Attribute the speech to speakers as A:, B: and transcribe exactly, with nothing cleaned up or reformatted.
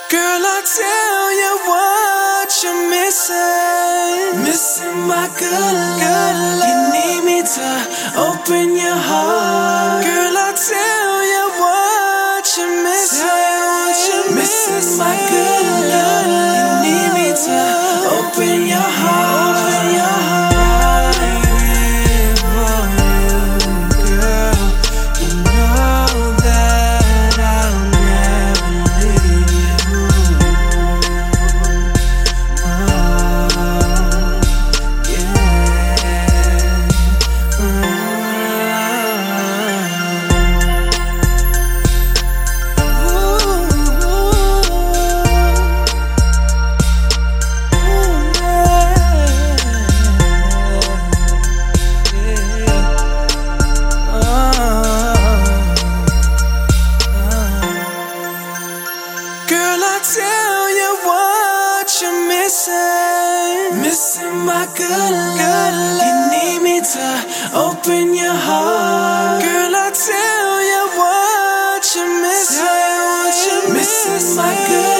A: Girl, I tell you what you're missing. Missing my good love. You need me to open your heart. Girl, I tell you what you're missing. Missing my good love. You need me to open your heart. Open your heart. Tell you what you're missing. Missing my good love. You need me to open your heart. Girl, I tell you what you're missing. Missing my good